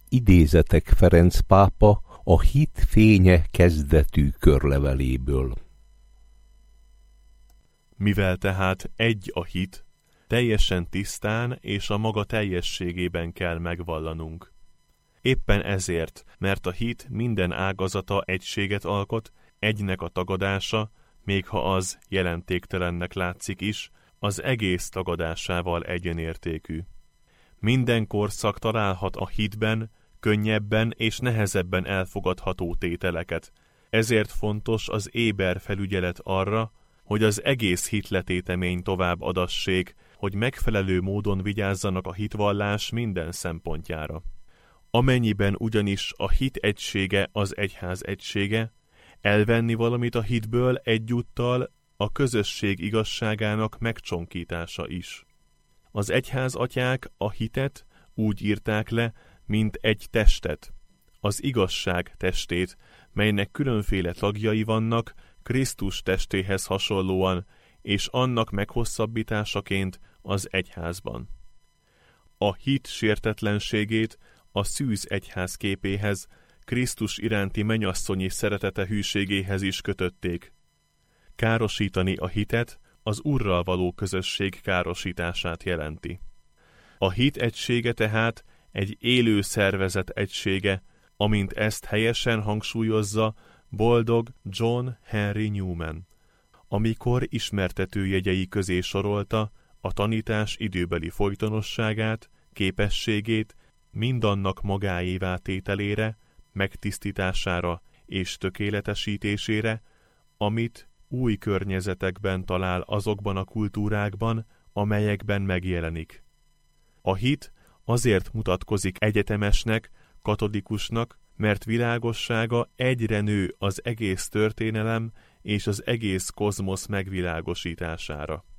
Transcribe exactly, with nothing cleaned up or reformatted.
idézetek Ferenc pápa a Hit fénye kezdetű körleveléből. Mivel tehát egy a hit, teljesen tisztán és a maga teljességében kell megvallanunk. Éppen ezért, mert a hit minden ágazata egységet alkot, egynek a tagadása, még ha az jelentéktelennek látszik is, az egész tagadásával egyenértékű. Minden korszak találhat a hitben, könnyebben és nehezebben elfogadható tételeket. Ezért fontos az éber felügyelet arra, hogy az egész hitletétemény tovább adassék, hogy megfelelő módon vigyázzanak a hitvallás minden szempontjára. Amennyiben ugyanis a hit egysége az egyház egysége, elvenni valamit a hitből egyúttal a közösség igazságának megcsonkítása is. Az egyház atyák a hitet úgy írták le, mint egy testet, az igazság testét, melynek különféle tagjai vannak Krisztus testéhez hasonlóan, és annak meghosszabbításaként az egyházban. A hit sértetlenségét a szűz egyház képéhez, Krisztus iránti mennyasszonyi szeretete hűségéhez is kötötték. Károsítani a hitet az Úrral való közösség károsítását jelenti. A hit egysége tehát egy élő szervezet egysége, amint ezt helyesen hangsúlyozza boldog John Henry Newman, amikor ismertető jegyei közé sorolta a tanítás időbeli folytonosságát, képességét, mindannak magáévá tételére, megtisztítására és tökéletesítésére, amit új környezetekben talál azokban a kultúrákban, amelyekben megjelenik. A hit azért mutatkozik egyetemesnek, katolikusnak, mert világossága egyre nő az egész történelem és az egész kozmosz megvilágosítására.